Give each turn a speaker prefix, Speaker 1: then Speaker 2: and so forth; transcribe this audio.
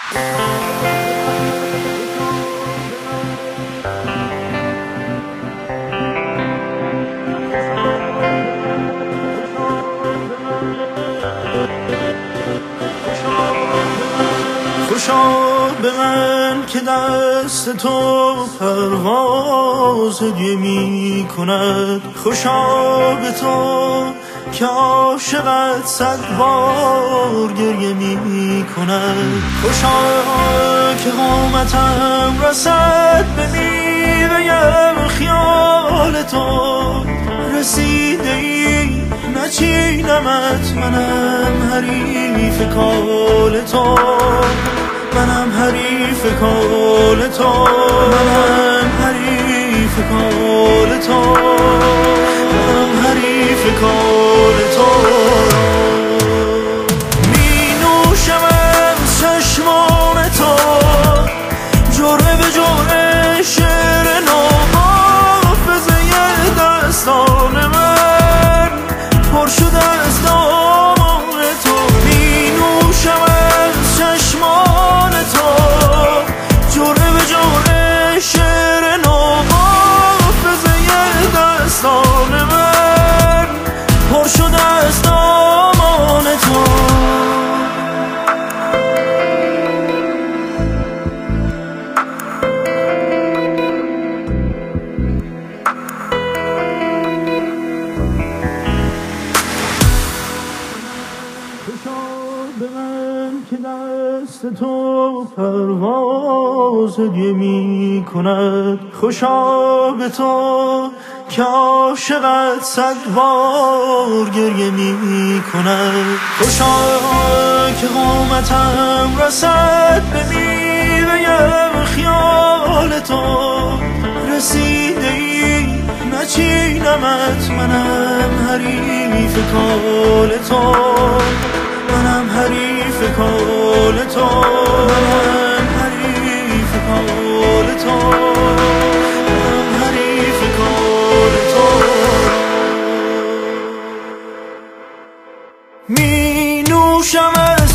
Speaker 1: خوشا به من که دست تو پرواز هدیه می کند، خوشا به تو که عاشقت 100 بار گریه می کند، خوشا که قامتم رسد به میوه خیال تو، رسیده ای نچینمت، منم حریف کال تو، منم حریف کال تو، منم حریف کال تو، منم حریف کال تو. می نوشم از چشمان تو جرعه به جرعه شعر نو، حافظه دستان من پر شده از دامان تو. می نوشم از چشمان تو جرعه به جرعه شعر نو، حافظه دستان من پر شده از دامان تو. به من که دست تو پرواز هدیه می کند، خوشا به تو که عاشقت 100 بار گریه می کند، خوشا که قامتم رسد به میوه خیال تو، رسیده ای نچینمت، منم حریف کال تو، منم حریف کال تو، منم حریف کال تو، منم حریف کال تو. می نوشم